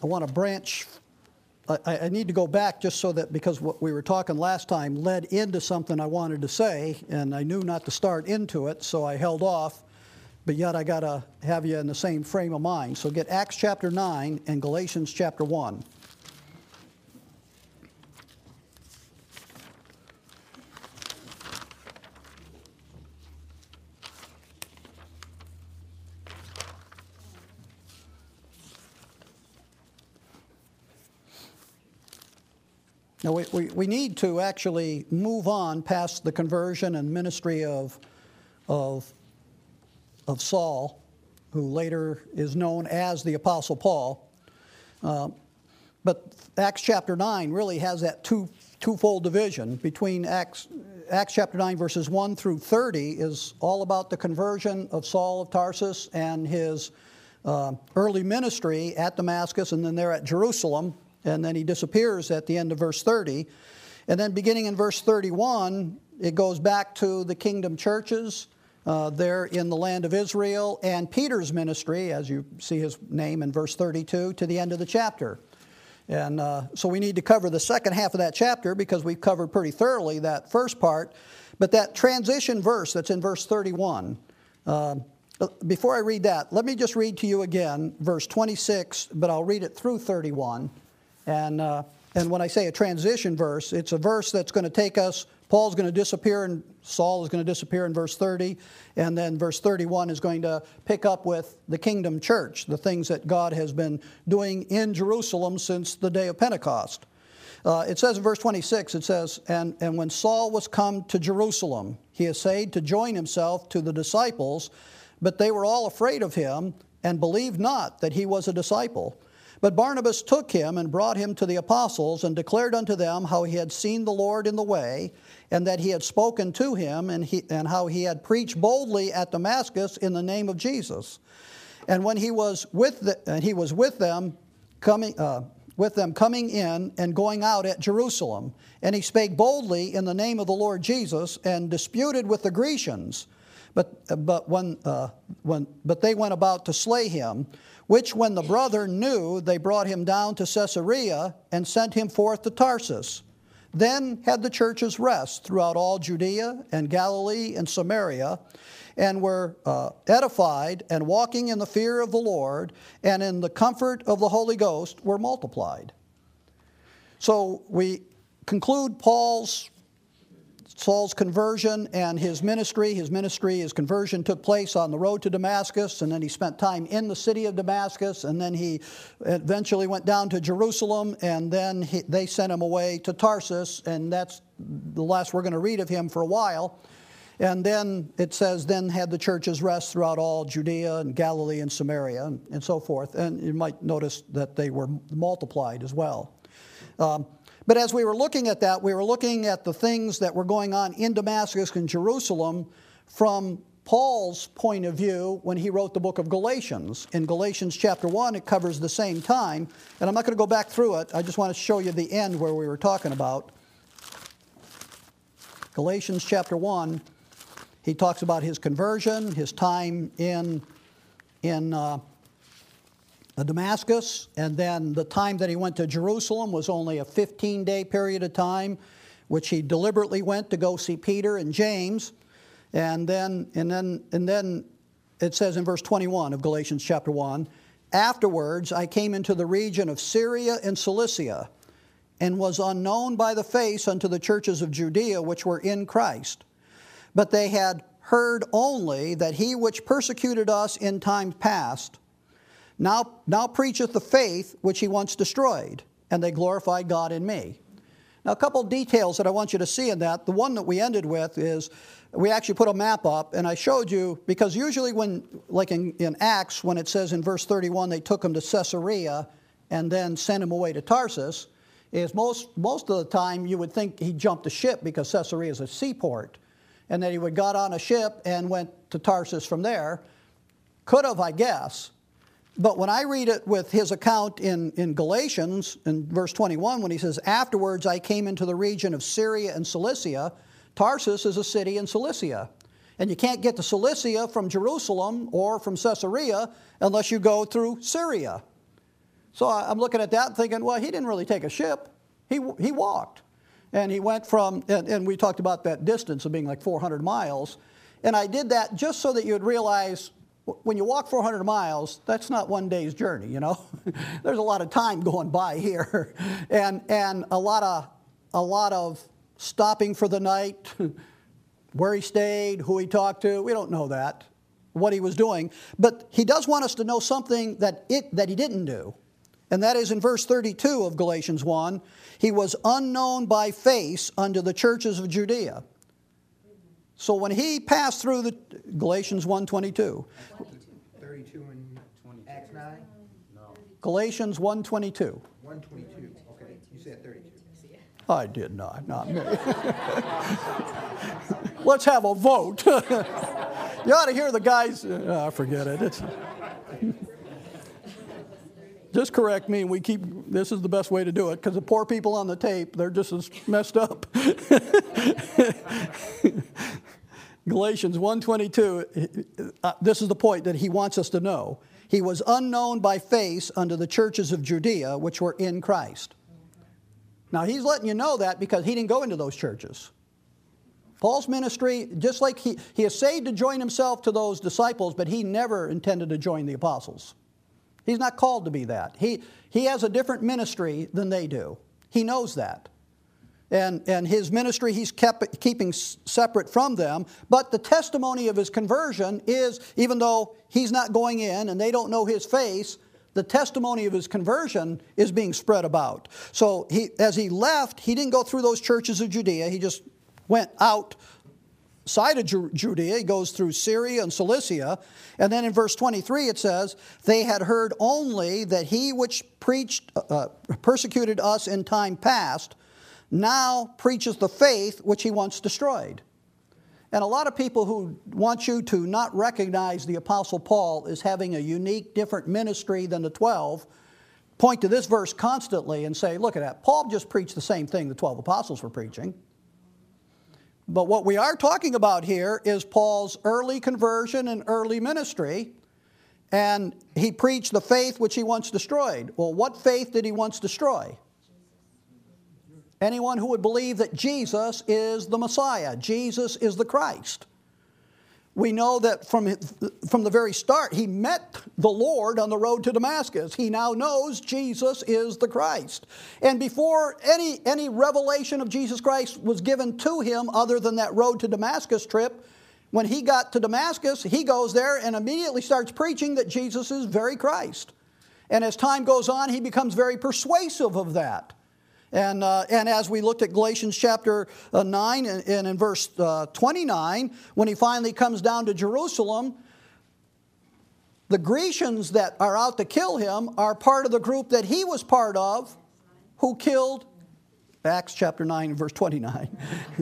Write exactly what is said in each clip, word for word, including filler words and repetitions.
I want to branch. I, I need to go back just so that, because what we were talking last time led into something I wanted to say, and I knew not to start into it, so I held off. But yet I got to have you in the same frame of mind. So get Acts chapter nine and Galatians chapter one. Now, we, we, we need to actually move on past the conversion and ministry of, of, of Saul, who later is known as the Apostle Paul. Uh, but Acts chapter nine really has that two, twofold division. Between Acts, Acts chapter nine verses one through thirty is all about the conversion of Saul of Tarsus and his uh, early ministry at Damascus, and then there at Jerusalem. And then he disappears at the end of verse thirty. And then beginning in verse thirty-one, it goes back to the kingdom churches uh, there in the land of Israel, and Peter's ministry, as you see his name in verse thirty-two, to the end of the chapter. And uh, so we need to cover the second half of that chapter because we've covered pretty thoroughly that first part. But that transition verse that's in verse thirty-one, uh, before I read that, let me just read to you again verse twenty-six, but I'll read it through thirty-one. And uh, and when I say a transition verse, it's a verse that's going to take us, Paul's going to disappear and Saul is going to disappear in verse thirty, and then verse thirty-one is going to pick up with the kingdom church, the things that God has been doing in Jerusalem since the day of Pentecost. Uh, it says in verse twenty-six, it says, and, and when Saul was come to Jerusalem, he essayed to join himself to the disciples, but they were all afraid of him and believed not that he was a disciple. But Barnabas took him and brought him to the apostles and declared unto them how he had seen the Lord in the way, and that he had spoken to him, and, he, and how he had preached boldly at Damascus in the name of Jesus. And when he was with the, and he was with them coming uh, with them coming in and going out at Jerusalem, and he spake boldly in the name of the Lord Jesus, and disputed with the Grecians. But but when uh, when but they went about to slay him. Which when the brother knew, they brought him down to Caesarea and sent him forth to Tarsus. Then had the churches rest throughout all Judea and Galilee and Samaria, and were uh, edified, and walking in the fear of the Lord and in the comfort of the Holy Ghost were multiplied. So we conclude Paul's Saul's conversion and his ministry. His ministry, his conversion took place on the road to Damascus, and then he spent time in the city of Damascus, and then he eventually went down to Jerusalem, and then he, they sent him away to Tarsus, and that's the last we're going to read of him for a while. And then it says, then had the churches rest throughout all Judea and Galilee and Samaria, and, and so forth. And you might notice that they were multiplied as well. Um, But as we were looking at that, we were looking at the things that were going on in Damascus and Jerusalem from Paul's point of view when he wrote the book of Galatians. In Galatians chapter one, it covers the same time. And I'm not going to go back through it. I just want to show you the end where we were talking about. Galatians chapter one, he talks about his conversion, his time in, in uh, Damascus, and then the time that he went to Jerusalem was only a fifteen-day period of time, which he deliberately went to go see Peter and James. And then, and then, and then it says in verse twenty-one of Galatians chapter one, afterwards I came into the region of Syria and Cilicia, and was unknown by the face unto the churches of Judea which were in Christ. But they had heard only that he which persecuted us in times past Now, now preacheth the faith which he once destroyed, and they glorified God in me. Now, a couple of details that I want you to see in that. The one that we ended with is, we actually put a map up, and I showed you, because usually when, like in, in Acts, when it says in verse thirty-one, they took him to Caesarea and then sent him away to Tarsus, is most, most of the time you would think he jumped a ship because Caesarea is a seaport, and that he would got on a ship and went to Tarsus from there. Could have, I guess. But when I read it with his account in, in Galatians, in verse twenty-one, when he says, afterwards I came into the region of Syria and Cilicia, Tarsus is a city in Cilicia. And you can't get to Cilicia from Jerusalem or from Caesarea unless you go through Syria. So I'm looking at that and thinking, well, he didn't really take a ship. He, he walked. And he went from, and, and we talked about that distance of being like four hundred miles. And I did that just so that you'd realize when you walk four hundred miles, that's not one day's journey, you know. There's a lot of time going by here. And, and a lot of, a lot of stopping for the night, where he stayed, who he talked to. We don't know that, what he was doing. But he does want us to know something that, it, that he didn't do. And that is in verse thirty-two of Galatians one, he was unknown by face unto the churches of Judea. So when he passed through the, Galatians one twenty-two. thirty-two and Acts nine? No. Galatians one twenty-two. one twenty-two, okay. You said thirty-two. I did not, not me. Let's have a vote. You ought to hear the guys, uh, forget it. It's, just correct me, and we keep, this is the best way to do it, because the poor people on the tape, they're just as messed up. Galatians one twenty-two, uh, this is the point that he wants us to know. He was unknown by face unto the churches of Judea, which were in Christ. Now, he's letting you know that because he didn't go into those churches. Paul's ministry, just like he, he essayed to join himself to those disciples, but he never intended to join the apostles. He's not called to be that. He, he has a different ministry than they do. He knows that. And, and his ministry he's kept keeping separate from them. But the testimony of his conversion is, even though he's not going in and they don't know his face, the testimony of his conversion is being spread about. So he, as he left, he didn't go through those churches of Judea. He just went out side of Judea. He goes through Syria and Cilicia. And then in verse twenty-three it says, they had heard only that he which preached, uh, persecuted us in time past, now preaches the faith which he once destroyed. And a lot of people who want you to not recognize the Apostle Paul as having a unique, different ministry than the twelve, point to this verse constantly and say, look at that. Paul just preached the same thing the twelve apostles were preaching. But what we are talking about here is Paul's early conversion and early ministry. And he preached the faith which he once destroyed. Well, what faith did he once destroy? Anyone who would believe that Jesus is the Messiah, Jesus is the Christ. We know that from, from the very start, he met the Lord on the road to Damascus. He now knows Jesus is the Christ. And before any, any revelation of Jesus Christ was given to him other than that road to Damascus trip, when he got to Damascus, he goes there and immediately starts preaching that Jesus is very Christ. And as time goes on, he becomes very persuasive of that. And, uh, and as we looked at Galatians chapter uh, nine and, and in verse uh, twenty-nine, when he finally comes down to Jerusalem, the Grecians that are out to kill him are part of the group that he was part of who killed, Acts chapter nine and verse twenty-nine.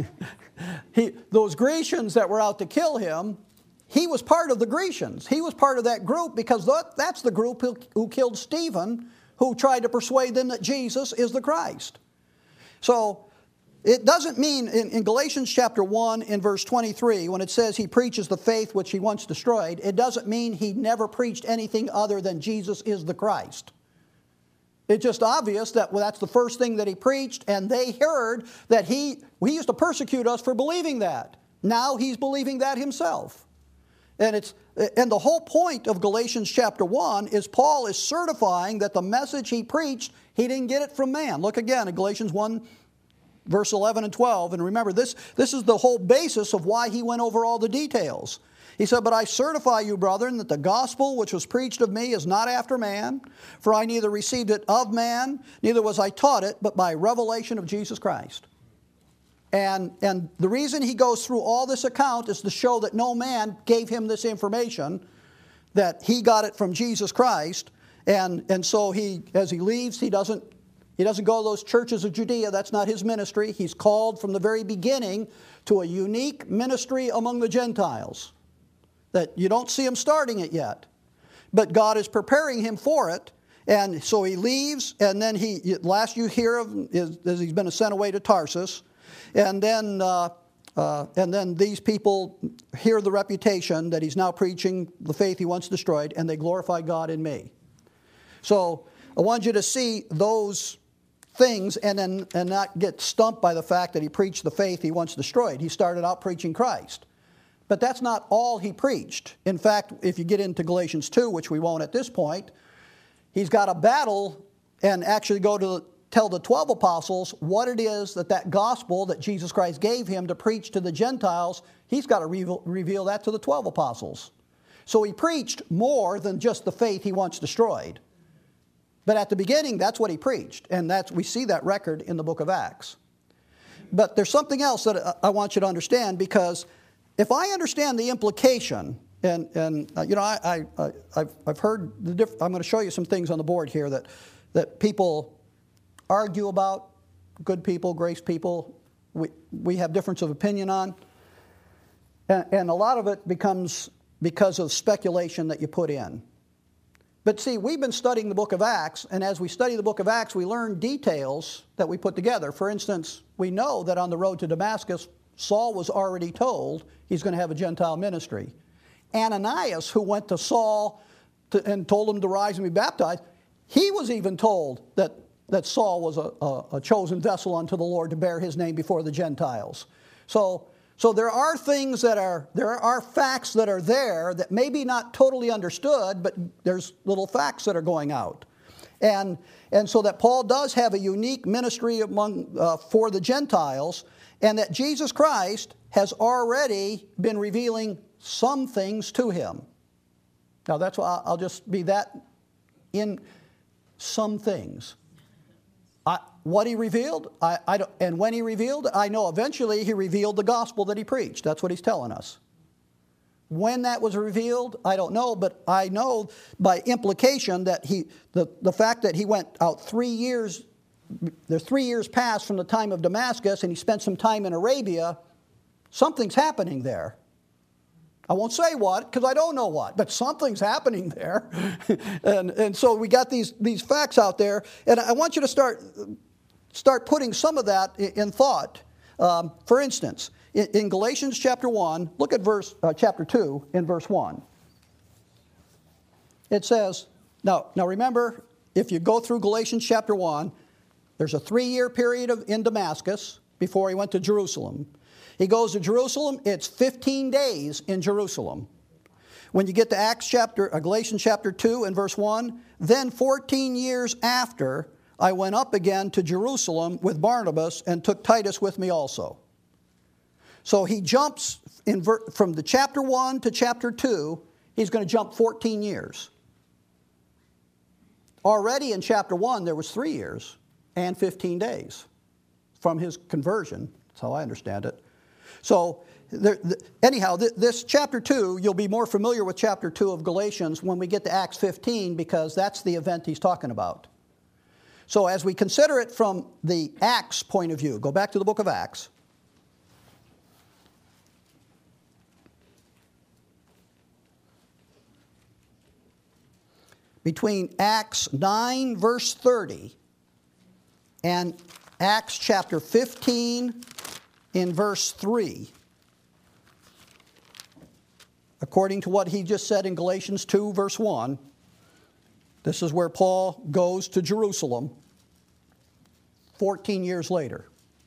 he, those Grecians that were out to kill him, he was part of the Grecians. He was part of that group because that, that's the group who, who killed Stephen, who tried to persuade them that Jesus is the Christ. So it doesn't mean in, in Galatians chapter one in verse twenty-three, when it says he preaches the faith which he once destroyed, it doesn't mean he never preached anything other than Jesus is the Christ. It's just obvious that well, that's the first thing that he preached, and they heard that he, he used to persecute us for believing that. Now he's believing that himself. And it's and the whole point of Galatians chapter one is Paul is certifying that the message he preached, he didn't get it from man. Look again at Galatians one, verse eleven and twelve. And remember, this, this is the whole basis of why he went over all the details. He said, but I certify you, brethren, that the gospel which was preached of me is not after man. For I neither received it of man, neither was I taught it, but by revelation of Jesus Christ. And, and the reason he goes through all this account is to show that no man gave him this information, that he got it from Jesus Christ. And, and so he, as he leaves, he doesn't, he doesn't go to those churches of Judea. That's not his ministry. He's called from the very beginning to a unique ministry among the Gentiles, that you don't see him starting it yet. But God is preparing him for it. And so he leaves, and then he, last you hear of him is, is he's been sent away to Tarsus. And then, uh, uh, and then these people hear the reputation that he's now preaching the faith he once destroyed, and they glorify God in me. So I want you to see those things and then and not get stumped by the fact that he preached the faith he once destroyed. He started out preaching Christ. But that's not all he preached. In fact, if you get into Galatians two, which we won't at this point, he's got a battle and actually go to tell the twelve apostles what it is that that gospel that Jesus Christ gave him to preach to the Gentiles, he's got to reveal, reveal that to the twelve apostles. So he preached more than just the faith he once destroyed. But at the beginning, that's what he preached. And that's we see that record in the book of Acts. But there's something else that I want you to understand, because if I understand the implication, and, and uh, you know, I, I, I've, I've heard, the diff- I'm going to show you some things on the board here that, that people argue about, good people, grace people, we, we have difference of opinion on. And, and a lot of it becomes because of speculation that you put in. But see, we've been studying the book of Acts, and as we study the book of Acts, we learn details that we put together. For instance, we know that on the road to Damascus, Saul was already told he's going to have a Gentile ministry. Ananias, who went to Saul to, and told him to rise and be baptized, he was even told that, that Saul was a, a, a chosen vessel unto the Lord to bear his name before the Gentiles. So, so there are things that are, there are facts that are there that maybe not totally understood, but there's little facts that are going out. And, and so that Paul does have a unique ministry among, uh, for the Gentiles, and that Jesus Christ has already been revealing some things to him. Now that's why I'll just be that in some things. I, what he revealed, I, I don't, and when he revealed, I know eventually he revealed the gospel that he preached. That's what he's telling us. When that was revealed, I don't know, but I know by implication that he, the, the fact that he went out three years, there's three years passed from the time of Damascus, and he spent some time in Arabia, something's happening there. I won't say what, because I don't know what, but something's happening there. and, and so we got these, these facts out there, and I want you to start, start putting some of that in, in thought. Um, for instance, in, in Galatians chapter one, look at verse uh, chapter two in verse one. It says, now, now remember, if you go through Galatians chapter one, there's a three-year period of, in Damascus before he went to Jerusalem. He goes to Jerusalem, it's fifteen days in Jerusalem. When you get to Acts chapter, uh, Galatians chapter two and verse one, then fourteen years after, I went up again to Jerusalem with Barnabas and took Titus with me also. So he jumps in ver- from the chapter one to chapter two, he's going to jump fourteen years. Already in chapter one, there was three years and fifteen days from his conversion. That's how I understand it. So there, the, anyhow, th- this chapter two, you'll be more familiar with chapter two of Galatians when we get to Acts fifteen, because that's the event he's talking about. So as we consider it from the Acts point of view, go back to the book of Acts. Between Acts nine, verse thirty, and Acts chapter fifteen, in verse three, according to what he just said in Galatians two, verse one, this is where Paul goes to Jerusalem fourteen years later.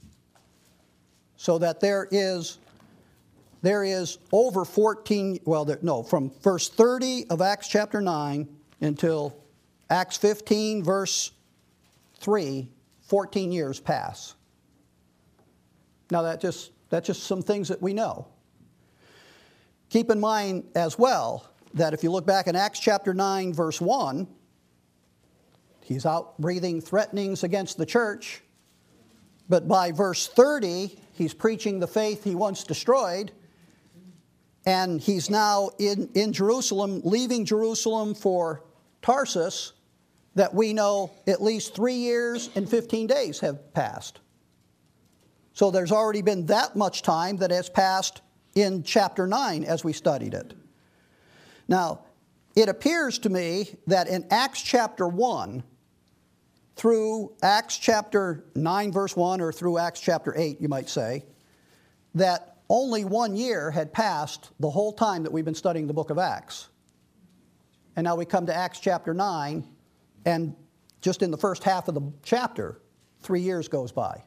So that there is, there is over fourteen, well, there, no, from verse thirty of Acts chapter nine until Acts fifteen, verse three, fourteen years pass. Now, that just, that's just some things that we know. Keep in mind as well that if you look back in Acts chapter nine, verse one, he's out breathing threatenings against the church. But by verse thirty, he's preaching the faith he once destroyed. And he's now in, in Jerusalem, leaving Jerusalem for Tarsus, that we know at least three years and fifteen days have passed. So there's already been that much time that has passed in chapter nine as we studied it. Now, it appears to me that in Acts chapter one through Acts chapter nine, verse one, or through Acts chapter eight, you might say, that only one year had passed the whole time that we've been studying the book of Acts. And now we come to Acts chapter nine, and just in the first half of the chapter, three years goes by.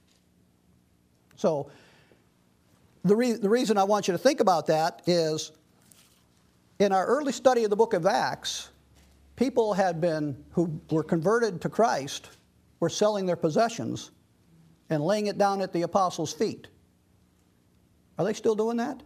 So the, re- the reason I want you to think about that is in our early study of the book of Acts, people had been, who were converted to Christ, were selling their possessions and laying it down at the apostles' feet. Are they still doing that?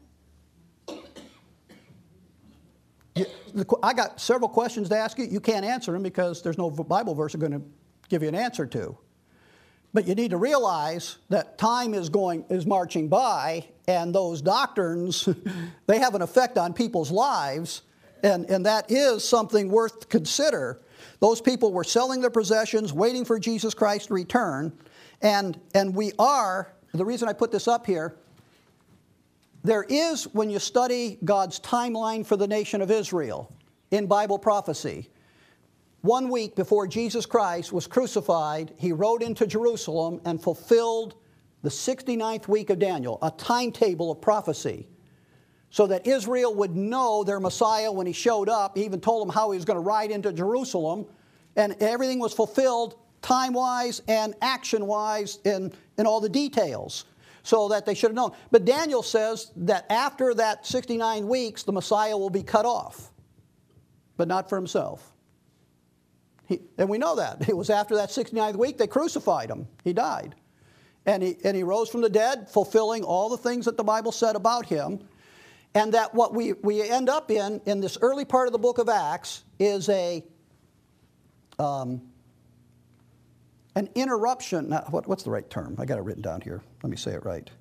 You, the, I got several questions to ask you. You can't answer them because there's no Bible verse I'm going to give you an answer to. But you need to realize that time is going is marching by, and those doctrines, they have an effect on people's lives, and, and that is something worth to consider. Those people were selling their possessions, waiting for Jesus Christ to return, and, and we are, the reason I put this up here, there is, when you study God's timeline for the nation of Israel in Bible prophecy, one week before Jesus Christ was crucified, he rode into Jerusalem and fulfilled the sixty-ninth week of Daniel, a timetable of prophecy, so that Israel would know their Messiah when he showed up. He even told them how he was going to ride into Jerusalem, and everything was fulfilled time-wise and action-wise in, in all the details, so that they should have known. But Daniel says that after that sixty-nine weeks, the Messiah will be cut off, but not for himself. He, and we know that. It was after that sixty-ninth week they crucified him. He died. And he, and he rose from the dead, fulfilling all the things that the Bible said about him. And that what we, we end up in, in this early part of the book of Acts, is a um, an interruption. Not, what, what's the right term? I got it written down here. Let me say it right.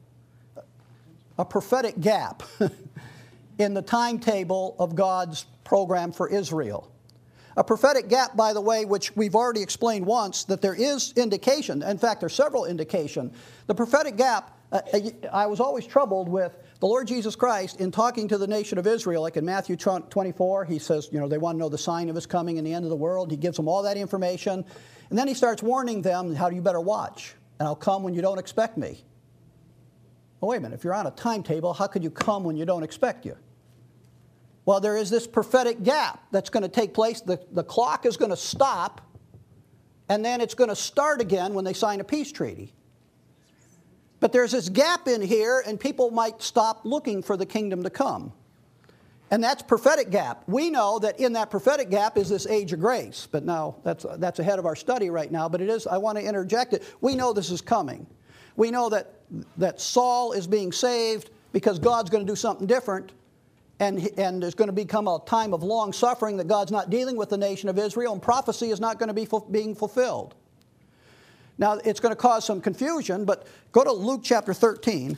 A prophetic gap in the timetable of God's program for Israel. A prophetic gap, by the way, which we've already explained once, that there is indication. In fact, there's several indication. The prophetic gap, uh, I was always troubled with the Lord Jesus Christ in talking to the nation of Israel, like in Matthew twenty-four, he says, you know, they want to know the sign of his coming and the end of the world. He gives them all that information. And then he starts warning them how you better watch, and I'll come when you don't expect me. Well, wait a minute, if you're on a timetable, how could you come when you don't expect you? Well, there is this prophetic gap that's going to take place. The, the clock is going to stop, and then it's going to start again when they sign a peace treaty. But there's this gap in here, and people might stop looking for the kingdom to come. And that's prophetic gap. We know that in that prophetic gap is this age of grace. But now, that's, that's ahead of our study right now. But it is, I want to interject it. We know this is coming. We know that, that Saul is being saved because God's going to do something different. And, and there's going to become a time of long suffering that God's not dealing with the nation of Israel, and prophecy is not going to be fu- being fulfilled. Now, it's going to cause some confusion, but go to Luke chapter thirteen.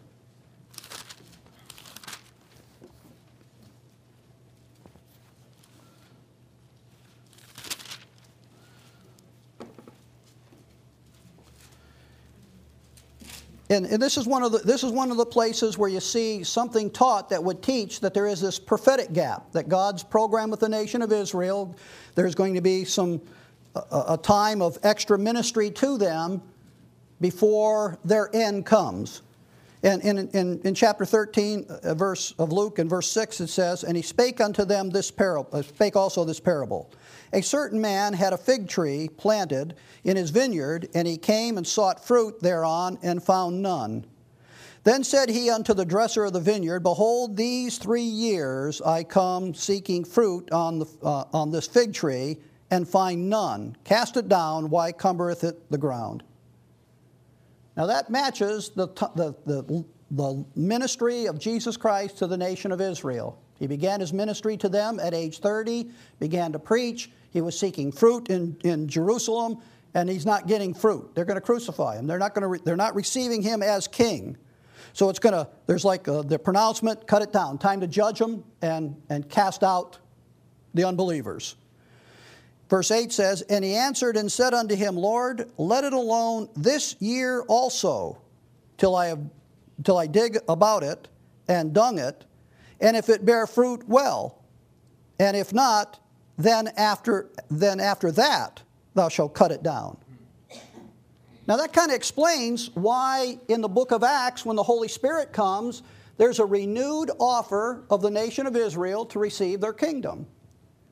And, and this is one of the this is one of the places where you see something taught that would teach that there is this prophetic gap, that God's program with the nation of Israel, there's going to be some a, a time of extra ministry to them before their end comes. And in, in, in chapter thirteen, a verse of Luke, in verse six, it says, "And he spake unto them this parable, uh, spake also this parable. A certain man had a fig tree planted in his vineyard, and he came and sought fruit thereon, and found none. Then said he unto the dresser of the vineyard, Behold, these three years I come seeking fruit on, the, uh, on this fig tree, and find none. Cast it down, why cumbereth it the ground?" Now that matches the, the, the, the ministry of Jesus Christ to the nation of Israel. He began his ministry to them at age thirty, began to preach. He was seeking fruit in, in Jerusalem, and he's not getting fruit. They're going to crucify him. They're not going to. Re, they're not receiving him as king. So it's going to. There's like a, the pronouncement: cut it down. Time to judge them and and cast out the unbelievers. Verse eight says, "And he answered and said unto him, Lord, let it alone this year also, till I have, till I dig about it and dung it, and if it bear fruit, well, and if not, then after then after that thou shalt cut it down." Now that kind of explains why in the book of Acts, when the Holy Spirit comes, there's a renewed offer of the nation of Israel to receive their kingdom.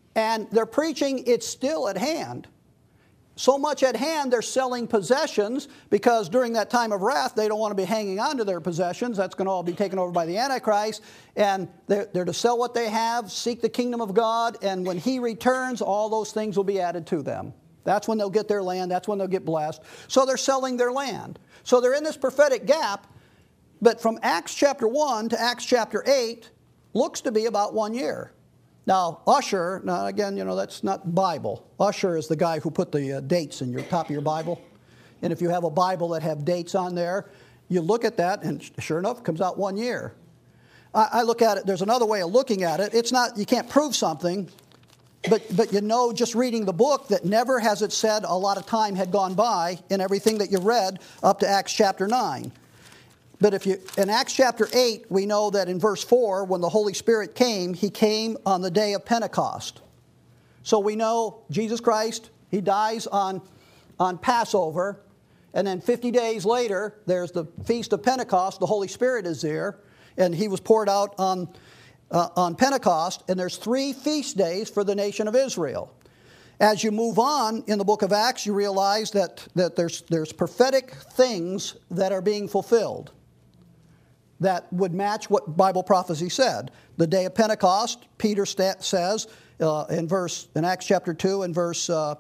And they're preaching it's still at hand. So much at hand, they're selling possessions because during that time of wrath, they don't want to be hanging on to their possessions. That's going to all be taken over by the Antichrist. And they're, they're to sell what they have, seek the kingdom of God, and when He returns, all those things will be added to them. That's when they'll get their land. That's when they'll get blessed. So they're selling their land. So they're in this prophetic gap. But from Acts chapter one to Acts chapter eight looks to be about one year. Now, Usher, now again, you know, that's not Bible. Usher is the guy who put the uh, dates in your top of your Bible. And if you have a Bible that have dates on there, you look at that, and sure enough, it comes out one year. I, I look at it, there's another way of looking at it. It's not, you can't prove something, but, but you know just reading the book that never has it said a lot of time had gone by in everything that you read up to Acts chapter nine. But if you, in Acts chapter eight, we know that in verse four, when the Holy Spirit came, He came on the day of Pentecost. So we know Jesus Christ, He dies on, on Passover, and then fifty days later, there's the Feast of Pentecost, the Holy Spirit is there, and He was poured out on, uh, on Pentecost, and there's three feast days for the nation of Israel. As you move on in the book of Acts, you realize that, that there's, there's prophetic things that are being fulfilled that would match what Bible prophecy said. The day of Pentecost, Peter sta- says uh, in verse in Acts chapter two and verse uh,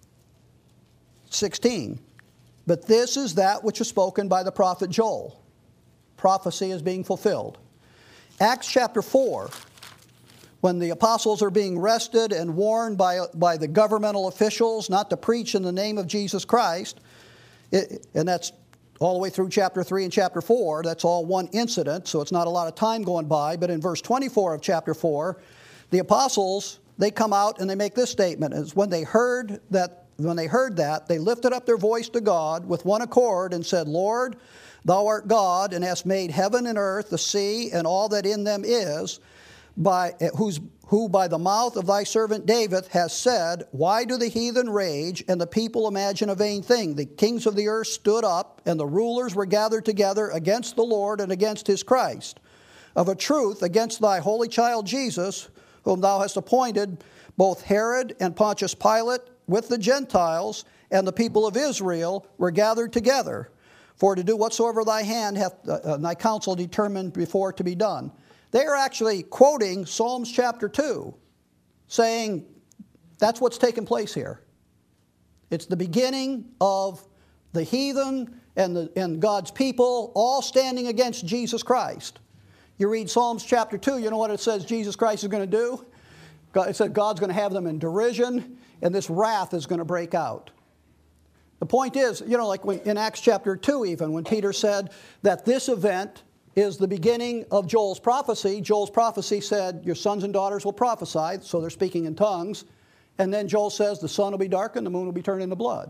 sixteen, but this is that which is spoken by the prophet Joel. Prophecy is being fulfilled. Acts chapter four, when the apostles are being arrested and warned by, by the governmental officials not to preach in the name of Jesus Christ, it, and that's all the way through chapter three and chapter four, that's all one incident, so it's not a lot of time going by. But in verse twenty-four of chapter four, the apostles, they come out and they make this statement. It's when they heard that, when they heard that, they lifted up their voice to God with one accord and said, Lord, Thou art God, and hast made heaven and earth, the sea, and all that in them is, by whose who by the mouth of thy servant David has said, why do the heathen rage, and the people imagine a vain thing? The kings of the earth stood up, and the rulers were gathered together against the Lord and against His Christ. Of a truth, against thy holy child Jesus, whom thou hast appointed, both Herod and Pontius Pilate, with the Gentiles and the people of Israel, were gathered together, for to do whatsoever thy hand hath, uh, thy counsel determined before to be done. They are actually quoting Psalms chapter two, saying that's what's taking place here. It's the beginning of the heathen and, the, and God's people all standing against Jesus Christ. You read Psalms chapter two, you know what it says Jesus Christ is going to do? It said God's going to have them in derision, and this wrath is going to break out. The point is, you know, like when, in Acts chapter two even, when Peter said that this event is the beginning of Joel's prophecy. Joel's prophecy said, your sons and daughters will prophesy, so they're speaking in tongues. And then Joel says, the sun will be darkened, the moon will be turned into blood.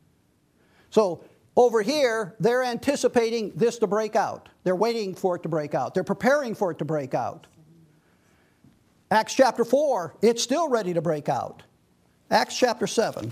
So over here, they're anticipating this to break out. They're waiting for it to break out. They're preparing for it to break out. Acts chapter four, it's still ready to break out. Acts chapter seven.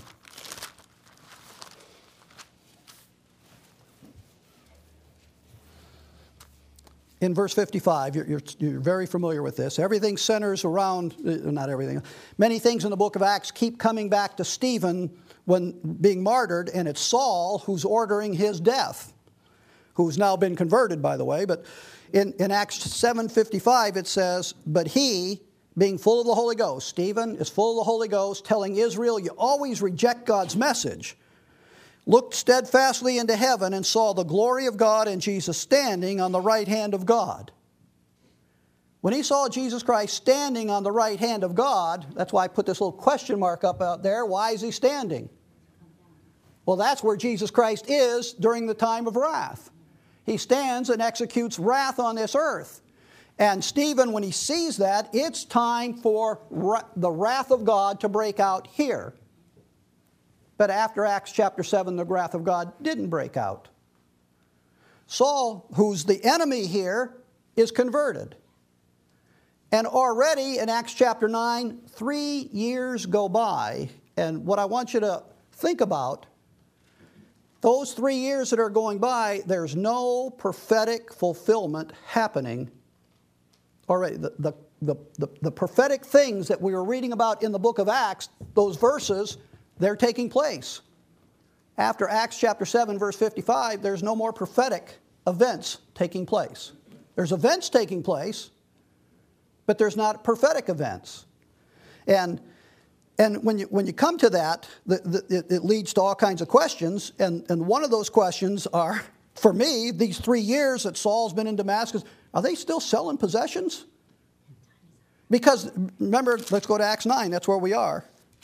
In verse fifty-five, you're, you're, you're very familiar with this. Everything centers around, uh, not everything, many things in the book of Acts keep coming back to Stephen when being martyred, and it's Saul who's ordering his death, who's now been converted, by the way. But in, in Acts seven fifty-five, it says, but he, being full of the Holy Ghost, Stephen is full of the Holy Ghost, telling Israel, you always reject God's message, looked steadfastly into heaven and saw the glory of God and Jesus standing on the right hand of God. When he saw Jesus Christ standing on the right hand of God, that's why I put this little question mark up out there. Why is he standing? Well, that's where Jesus Christ is during the time of wrath. He stands and executes wrath on this earth. And Stephen, when he sees that, it's time for the wrath of God to break out here. But after Acts chapter seven, the wrath of God didn't break out. Saul, who's the enemy here, is converted. And already in Acts chapter nine, three years go by. And what I want you to think about, those three years that are going by, there's no prophetic fulfillment happening. Already, the, the, the, the, the prophetic things that we were reading about in the book of Acts, those verses, they're taking place. After Acts chapter seven, verse fifty-five, there's no more prophetic events taking place. There's events taking place, but there's not prophetic events. And, and when, you, when you come to that, the, the, it, it leads to all kinds of questions. And, and one of those questions are, for me, these three years that Saul's been in Damascus, are they still selling possessions? Because, remember, let's go to Acts nine. That's where we are.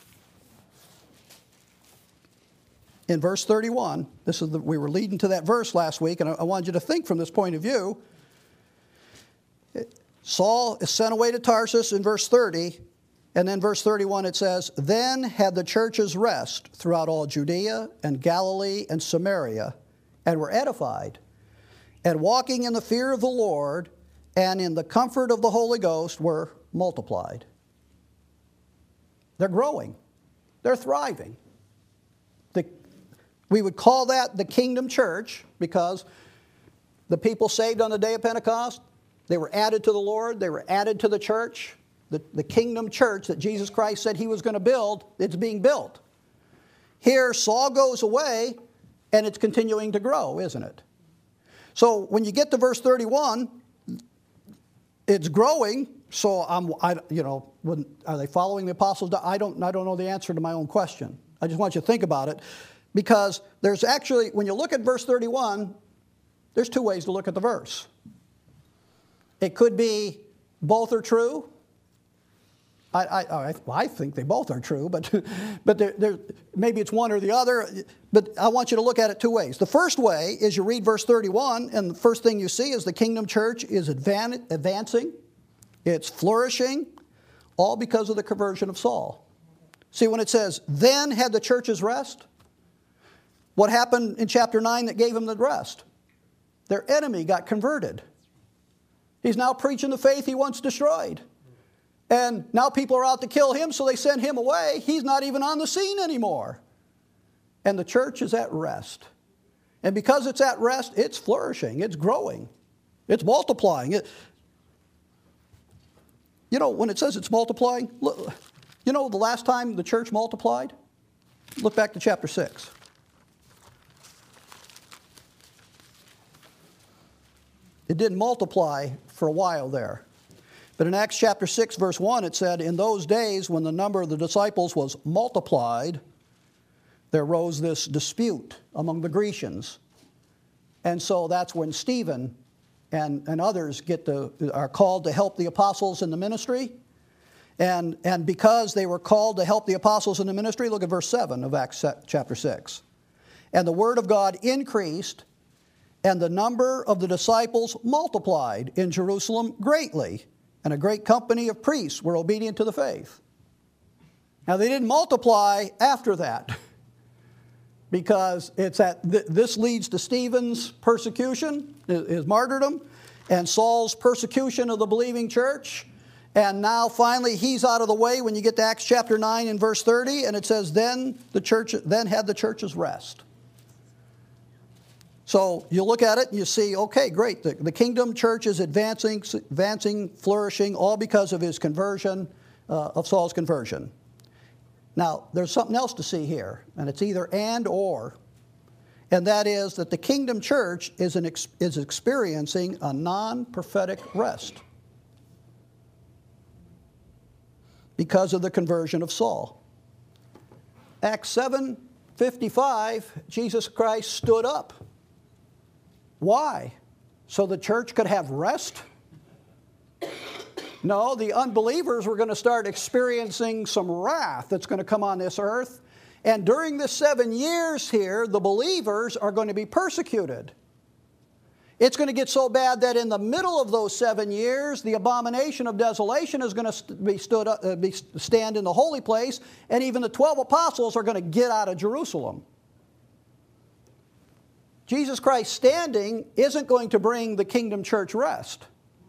In verse thirty-one, this is the, we were leading to that verse last week, and I, I wanted you to think from this point of view. Saul is sent away to Tarsus in verse thirty, and then verse thirty-one it says, "Then had the churches rest throughout all Judea and Galilee and Samaria, and were edified, and walking in the fear of the Lord and in the comfort of the Holy Ghost were multiplied." They're growing. They're thriving. The, we would call that the kingdom church because the people saved on the day of Pentecost, they were added to the Lord, they were added to the church. The, the kingdom church that Jesus Christ said he was going to build, it's being built. Here, Saul goes away, and it's continuing to grow, isn't it? So when you get to verse thirty-one, it's growing. So I'm, I, you know, when, are they following the apostles? I don't, I don't know the answer to my own question. I just want you to think about it, because there's actually, when you look at verse thirty-one, there's two ways to look at the verse. It could be both are true. I, I, I, I think they both are true, but, but they're, they're, maybe it's one or the other. But I want you to look at it two ways. The first way is you read verse thirty-one, and the first thing you see is the kingdom church is advan- advancing. It's flourishing, all because of the conversion of Saul. See, when it says, "Then had the churches rest," what happened in chapter nine that gave them the rest? Their enemy got converted. He's now preaching the faith he once destroyed. And now people are out to kill him, so they send him away. He's not even on the scene anymore. And the church is at rest. And because it's at rest, it's flourishing. It's growing. It's multiplying. It, you know, when it says it's multiplying, look, you know the last time the church multiplied? Look back to chapter six. It didn't multiply for a while there. But in Acts chapter six, verse one, it said, "In those days when the number of the disciples was multiplied, there arose this dispute among the Grecians." And so that's when Stephen and, and others get to, are called to help the apostles in the ministry. And, and because they were called to help the apostles in the ministry, look at verse seven of Acts chapter six. "And the word of God increased, and the number of the disciples multiplied in Jerusalem greatly, and a great company of priests were obedient to the faith." Now, they didn't multiply after that, because it's at th- this leads to Stephen's persecution, his martyrdom, and Saul's persecution of the believing church. And now finally he's out of the way when you get to Acts chapter nine and verse thirty, and it says, "Then the church then had the churches rest." So you look at it and you see, okay, great. The, the kingdom church is advancing, advancing, flourishing, all because of his conversion, uh, of Saul's conversion. Now, there's something else to see here, and it's either and or, and that is that the kingdom church is, an ex, is experiencing a non-prophetic rest because of the conversion of Saul. Acts seven fifty-five, Jesus Christ stood up. Why? So the church could have rest? No, the unbelievers were going to start experiencing some wrath that's going to come on this earth. And during the seven years here, the believers are going to be persecuted. It's going to get so bad that in the middle of those seven years, the abomination of desolation is going to be stood up, uh, be stand in the holy place, and even the twelve apostles are going to get out of Jerusalem. Jesus Christ standing isn't going to bring the kingdom church rest.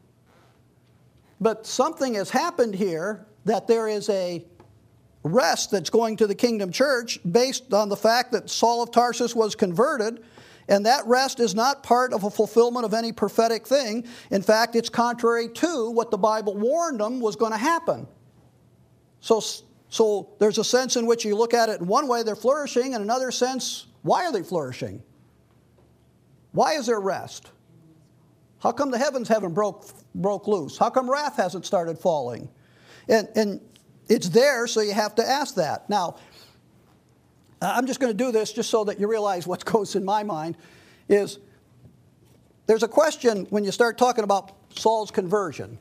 But something has happened here that there is a rest that's going to the kingdom church based on the fact that Saul of Tarsus was converted, And that rest is not part of a fulfillment of any prophetic thing. In fact, it's contrary to what the Bible warned them was going to happen. So, so there's a sense in which you look at it in one way, they're flourishing, and another sense, why are they flourishing? Why is there rest? How come the heavens haven't broke, broke loose? How come wrath hasn't started falling? And, and it's there, so you have to ask that. Now, I'm just going to do this just so that you realize what goes in my mind is there's a question when you start talking about Saul's conversion.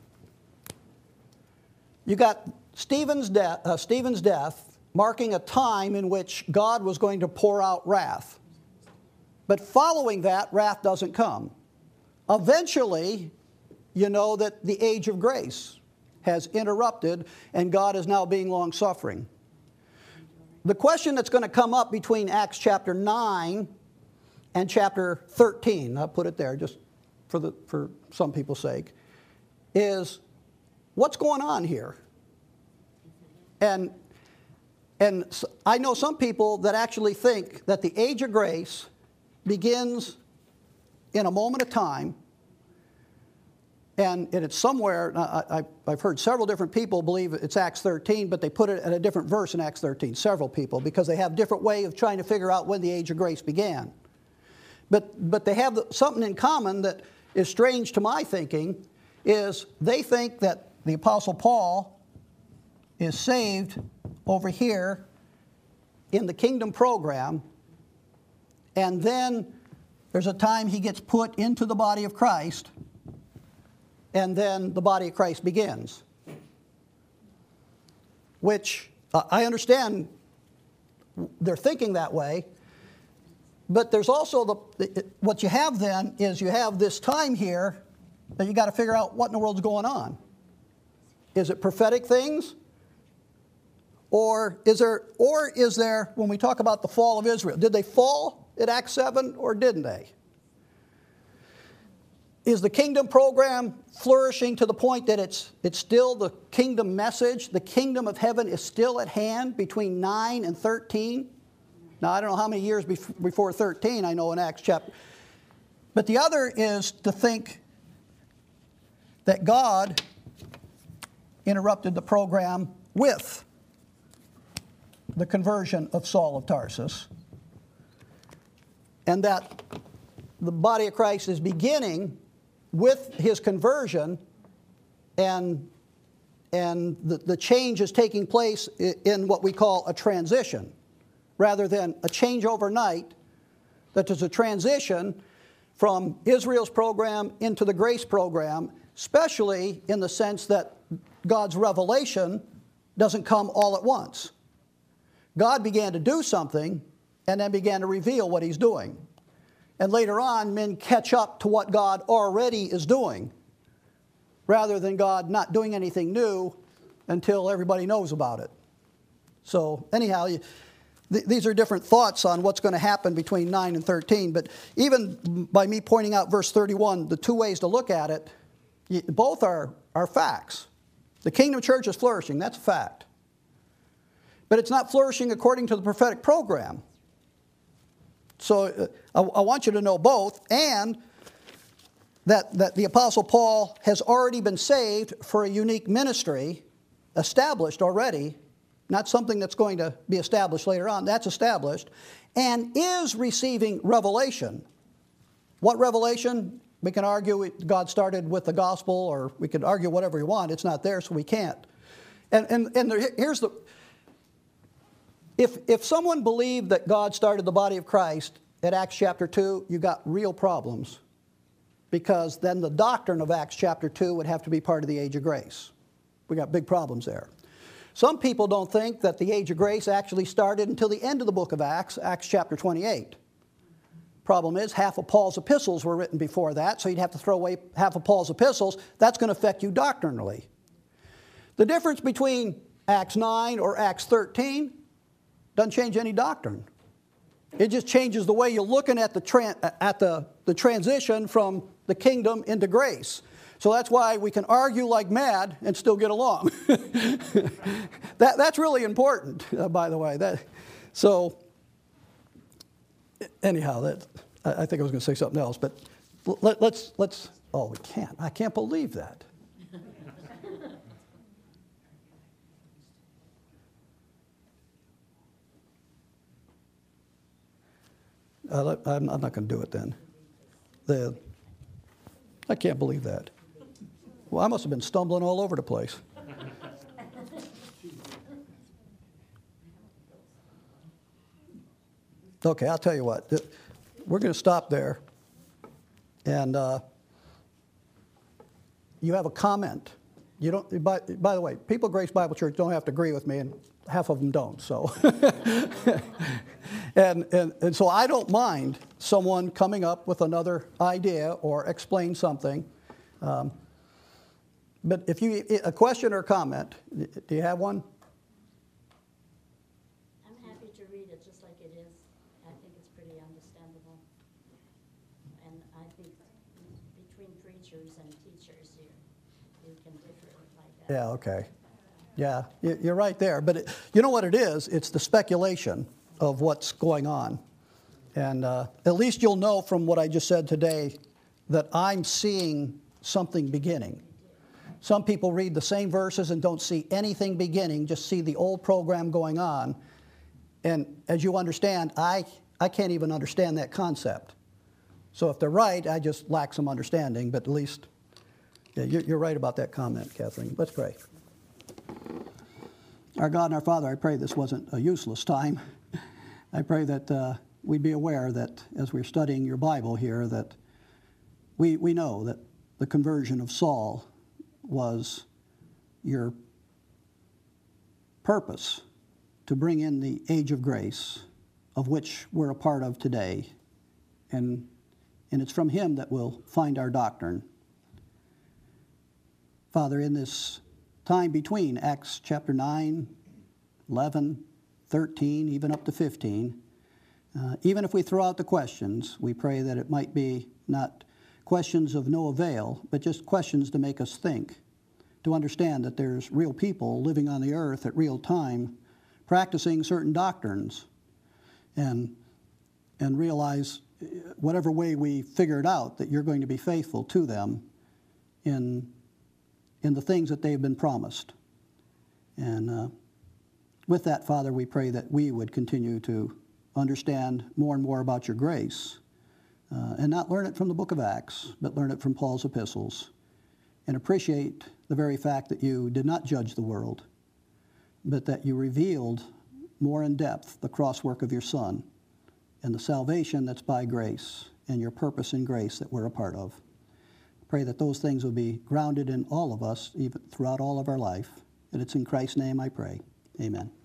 You got Stephen's death, uh, Stephen's death marking a time in which God was going to pour out wrath. But following that, wrath doesn't come. Eventually, you know that the age of grace has interrupted and God is now being long-suffering. The question that's going to come up between Acts chapter nine and chapter thirteen, I'll put it there just for, the, for some people's sake, is what's going on here? And, and I know some people that actually think that the age of grace begins in a moment of time, and, and it's somewhere, I, I, I've heard several different people believe it's Acts thirteen, but they put it at a different verse in Acts thirteen, several people, because they have a different way of trying to figure out when the age of grace began. But, but they have something in common that is strange to my thinking, is they think that the Apostle Paul is saved over here in the kingdom program, and then there's a time he gets put into the body of Christ, and then the body of Christ begins. Which, uh, I understand they're thinking that way, but there's also the, the, what you have then is you have this time here that you got to figure out what in the world's going on. Is it prophetic things? Or is there, or is there, when we talk about the fall of Israel, did they fall at Acts seven or didn't they? Is the kingdom program flourishing to the point that it's, it's still the kingdom message? The kingdom of heaven is still at hand between nine and thirteen? Now, I don't know how many years before thirteen, I know in Acts chapter. But the other is to think that God interrupted the program with the conversion of Saul of Tarsus, and that the body of Christ is beginning with his conversion, and, and the, the change is taking place in what we call a transition, rather than a change overnight, that there's a transition from Israel's program into the grace program, especially in the sense that God's revelation doesn't come all at once. God began to do something and then began to reveal what he's doing. And later on, men catch up to what God already is doing, rather than God not doing anything new until everybody knows about it. So anyhow, you, th these are different thoughts on what's going to happen between nine and thirteen. But even by me pointing out verse thirty-one, the two ways to look at it, you, both are, are facts. The kingdom church is flourishing, that's a fact. But it's not flourishing according to the prophetic program. So uh, I, I want you to know both, and that, that the Apostle Paul has already been saved for a unique ministry, established already, not something that's going to be established later on, that's established, and is receiving revelation. What revelation? We can argue God started with the gospel, or we could argue whatever we want. It's not there, so we can't. And, and, and there, here's the... If, if someone believed that God started the body of Christ at Acts chapter two, you got real problems, because then the doctrine of Acts chapter two would have to be part of the age of grace. We got big problems there. Some people don't think that the age of grace actually started until the end of the book of Acts, Acts chapter twenty-eight. Problem is, half of Paul's epistles were written before that, so you'd have to throw away half of Paul's epistles. That's going to affect you doctrinally. The difference between Acts nine or Acts thirteen doesn't change any doctrine. It just changes the way you're looking at the, tran at the, the transition from the kingdom into grace. So that's why we can argue like mad and still get along. that, that's really important, uh, by the way. That, so anyhow, that, I, I think I was going to say something else, but let, let's, let's, oh, we can't. I can't believe that. Uh, let- I'm, I'm not going to do it then. The, I can't believe that. Well, I must have been stumbling all over the place. Okay, I'll tell you what. th- We're going to stop there. And uh, you have a comment. You don't. By, by the way, people at Grace Bible Church don't have to agree with me, and half of them don't. So, and, and and so I don't mind someone coming up with another idea or explain something. Um, but if you a question or comment, do you have one? I'm happy to read it just like it is. I think it's pretty understandable. And I think between preachers and teachers, you, you can differ like that. Yeah, okay. Yeah, y- you're right there. But it, you know what it is? It's the speculation of what's going on. And uh, at least you'll know from what I just said today that I'm seeing something beginning. Some people read the same verses and don't see anything beginning, just see the old program going on. And as you understand, I, I can't even understand that concept. So if they're right, I just lack some understanding, but at least yeah, you're, you're right about that comment, Kathleen. Let's pray. Our God and our Father, I pray this wasn't a useless time. I pray that uh, we'd be aware that as we're studying your Bible here, that we, we know that the conversion of Saul was your purpose to bring in the age of grace, of which we're a part of today. And, and it's from him that we'll find our doctrine. Father, in this time between Acts chapter nine, eleven, thirteen, even up to fifteen, uh, even if we throw out the questions, we pray that it might be not questions of no avail, but just questions to make us think, to understand that there's real people living on the earth at real time, practicing certain doctrines, and, and realize whatever way we figure it out, that you're going to be faithful to them in, in the things that they've been promised. And uh, with that, Father, we pray that we would continue to understand more and more about your grace, uh, and not learn it from the book of Acts, but learn it from Paul's epistles, and appreciate the very fact that you did not judge the world, but that you revealed more in depth the crosswork of your Son and the salvation that's by grace and your purpose in grace that we're a part of. Pray that those things will be grounded in all of us, even throughout all of our life. And it's in Christ's name I pray. Amen.